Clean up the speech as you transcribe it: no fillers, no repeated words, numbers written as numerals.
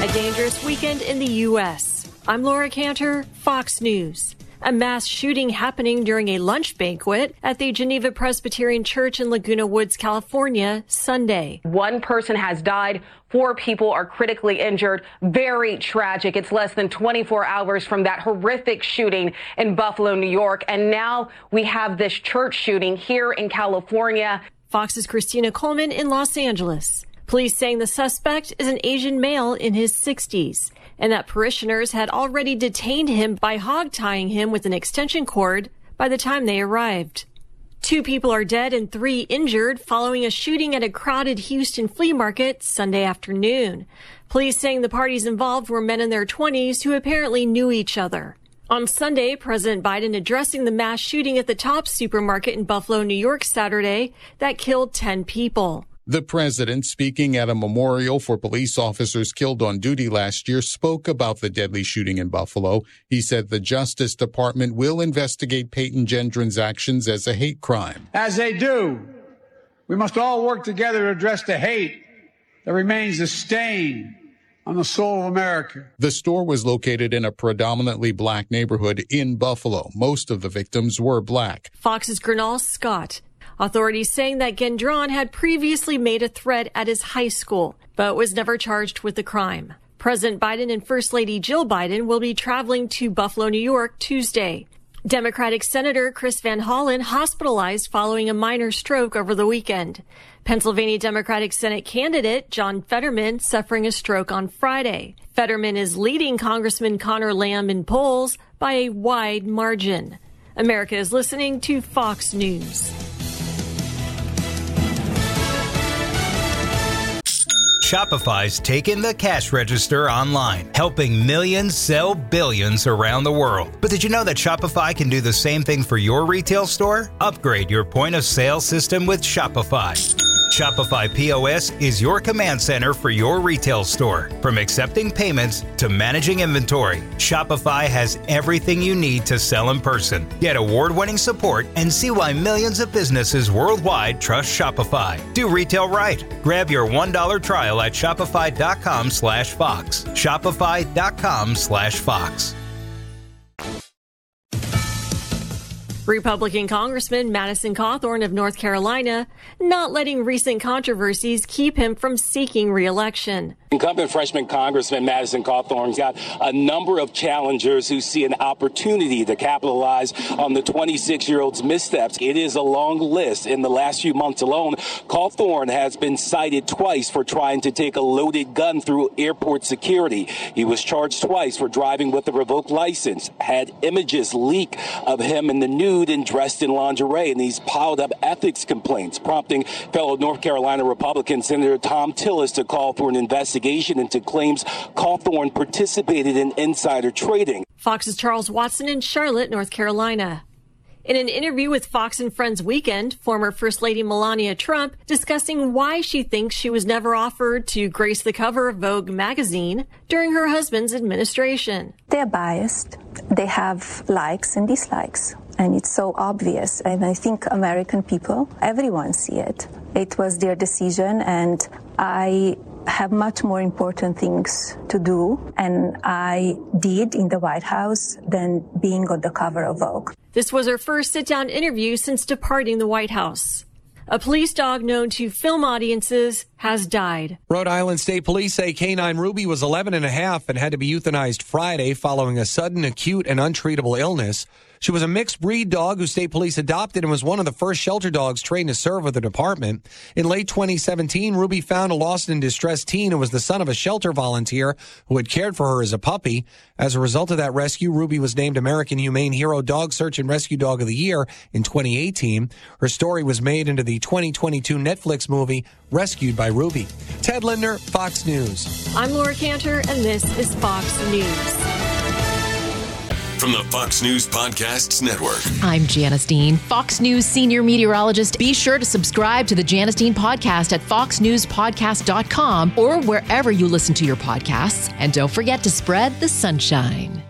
A dangerous weekend in the U.S. I'm Laura Cantor, Fox News. A mass shooting happening during a lunch banquet at the Geneva Presbyterian Church in Laguna Woods, California, Sunday. One person has died. 4 people are critically injured. Very tragic. It's less than 24 hours from that horrific shooting in Buffalo, New York. And now we have this church shooting here in California. Fox's Christina Coleman in Los Angeles. Police saying the suspect is an Asian male in his 60s. And that parishioners had already detained him by hog-tying him with an extension cord by the time they arrived. 2 people are dead and 3 injured following a shooting at a crowded Houston flea market Sunday afternoon. Police saying the parties involved were men in their 20s who apparently knew each other. On Sunday, President Biden addressing the mass shooting at the Tops supermarket in Buffalo, New York Saturday that killed 10 people. The president, speaking at a memorial for police officers killed on duty last year, spoke about the deadly shooting in Buffalo. He said the Justice Department will investigate Peyton Gendron's actions as a hate crime. As they do, we must all work together to address the hate that remains a stain on the soul of America. The store was located in a predominantly black neighborhood in Buffalo. Most of the victims were black. Fox's Gernal Scott. Authorities saying that Gendron had previously made a threat at his high school, but was never charged with the crime. President Biden and First Lady Jill Biden will be traveling to Buffalo, New York, Tuesday. Democratic Senator Chris Van Hollen hospitalized following a minor stroke over the weekend. Pennsylvania Democratic Senate candidate John Fetterman suffering a stroke on Friday. Fetterman is leading Congressman Conor Lamb in polls by a wide margin. America is listening to Fox News. Shopify's taken the cash register online, helping millions sell billions around the world. But did you know that Shopify can do the same thing for your retail store? Upgrade your point of sale system with Shopify. Shopify POS is your command center for your retail store. From accepting payments to managing inventory, Shopify has everything you need to sell in person. Get award-winning support and see why millions of businesses worldwide trust Shopify. Do retail right. Grab your $1 trial at shopify.com/Fox. Shopify.com/Fox. Republican Congressman Madison Cawthorn of North Carolina not letting recent controversies keep him from seeking re-election. Incumbent freshman Congressman Madison Cawthorn's got a number of challengers who see an opportunity to capitalize on the 26-year-old's missteps. It is a long list. In the last few months alone, Cawthorn has been cited twice for trying to take a loaded gun through airport security. He was charged twice for driving with a revoked license, had images leak of him in the nude and dressed in lingerie, and these piled up ethics complaints, prompting fellow North Carolina Republican Senator Thom Tillis to call for an investigation into claims Cawthorn participated in insider trading. Fox's Charles Watson in Charlotte, North Carolina. In an interview with Fox and Friends Weekend, former First Lady Melania Trump discussing why she thinks she was never offered to grace the cover of Vogue magazine during her husband's administration. They're biased. They have likes and dislikes. And it's so obvious. And I think American people, everyone see it. It was their decision, and I have much more important things to do, and I did in the White House than being on the cover of Vogue. This was her first sit-down interview since departing the White House. A police dog known to film audiences has died. Rhode Island State Police say Canine Ruby was 11 and a half and had to be euthanized Friday following a sudden acute and untreatable illness. She was a mixed breed dog who state police adopted and was one of the first shelter dogs trained to serve with the department. In late 2017, Ruby found a lost and distressed teen who was the son of a shelter volunteer who had cared for her as a puppy. As a result of that rescue, Ruby was named American Humane Hero Dog Search and Rescue Dog of the Year in 2018. Her story was made into the 2022 Netflix movie Rescued by Ruby. Ted Linder, Fox News. I'm Laura Cantor, and this is Fox News. From the Fox News Podcasts Network. I'm Janice Dean, Fox News senior meteorologist. Be sure to subscribe to the Janice Dean podcast at foxnewspodcast.com or wherever you listen to your podcasts. And don't forget to spread the sunshine.